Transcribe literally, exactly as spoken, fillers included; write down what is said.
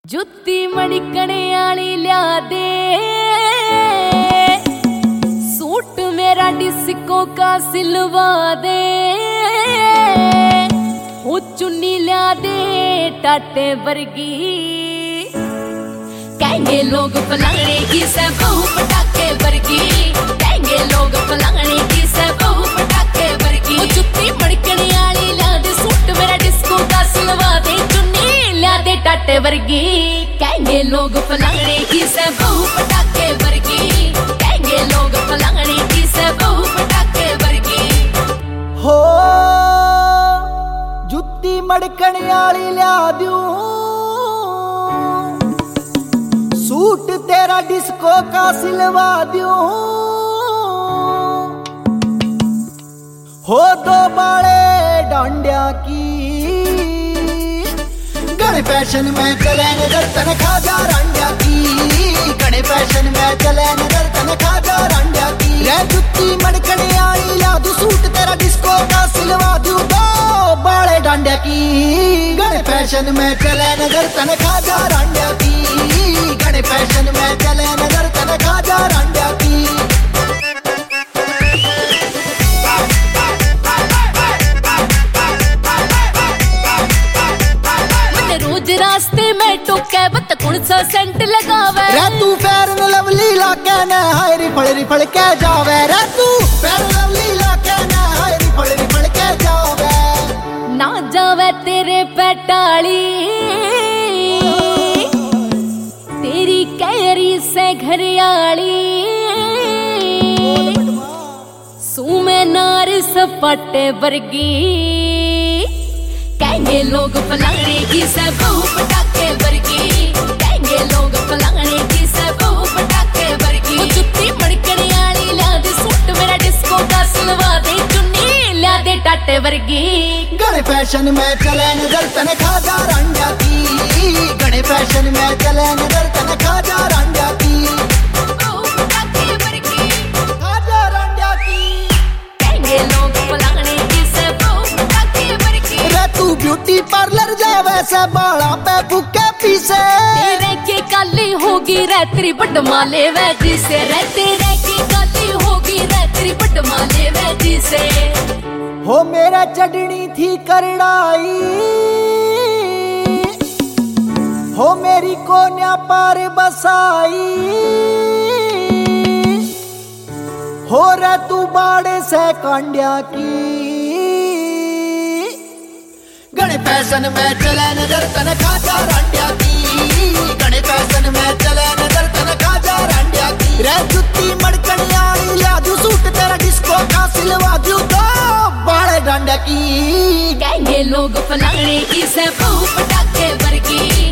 जुत्ती मड़कने आली लिया दे, सूट मेरा डिस्को का सिलवा दे, हो चुन्नी लिया दे टाटे वर्गी। कहेंगे लोग फलाने की से बहू पटाखे वर्गी, कहेंगे लोग फलाने की से बहू पटाखे वर्गी। वो जुत्ती मड़कने आली लिया दे, सूट मेरा डिस्को का सिलवा दे, चुन्नी लिया दे टाटे वर्गी। कहेंगे लोग फलाने की से बहू पटाखे वर्गी, कहेंगे लोग फलाने की से बहू पटाखे वर्गी। हो जुत्ती मड़कने आली लिया दूं, सूट तेरा डिस्को का सिलवा दूं। हो दो बाड़े डांडिया की, गणे फैशन में चले नजर तन खाजा रांडिया की, गणे फैशन में चले नजर तन खाजा रांडिया की। रे जुत्ती मड़कने आली ला दूं, सूट तेरा डिस्को का सिलवा दूं। दो बाड़े डांडिया की, गणे फैशन में चले नजर तन खाजा रांडिया की, गणे फैशन में चले नजर तन खाजा रांडिया की। रास्ते में टोके बत कौन सा सेंट लगावे, रे तू फेयर लवली लाके न हाय रिफल रिफल के जावे। रे तू फेयर लवली लाके न हाय रिफल रिफल के जावे। ना जावे तेरे पेटाली, तेरी कैरी से घरियाली। सूमे नार सपाटे वर्गी, कहेंगे लोग फलाने की से बहू पटाखे वर्गी, कहेंगे लोग फलाने की से बहू पटाखे वर्गी। वो जुत्ती मड़कने आली ला दे, सूट मेरा डिस्को का सिलवा दे, चुन्नी ला दे टाटे वर्गी। गणे फैशन में चले नजर तन खाजा रांडिया की, गणे फैशन में चले नजर तन खाजा रांडिया की, बहू पटाखे वर्गी, खाजा रांडिया की। कहेंगे लोग फलाने की से बहू पटाखे वर्गी। रे तू ब्यूटी पार्लर जावे से बाला पे फुके पीसे, तेरे के काली होगी रे तेरी बटमाले वैजी से, रे तेरे की काली होगी रे तेरी बटमाले वैजी से। हो मेरा चढ़नी थी करड़ाई, हो मेरी कोन्या पार बसाई। हो रे तू बाड़े से कांडिया की, गणे फैशन में चले नजर तन खाजा रांडिया की, गणे फैशन में चले नजर तन खाजा रांडिया की। रे जुत्ती मड़कने आली ला दूं, सूट तेरा डिस्को का सिलवा दूं। दो बाड़े डांडिया की, कहेंगे लोग फलाने की से बहू पटाखे वर्गी।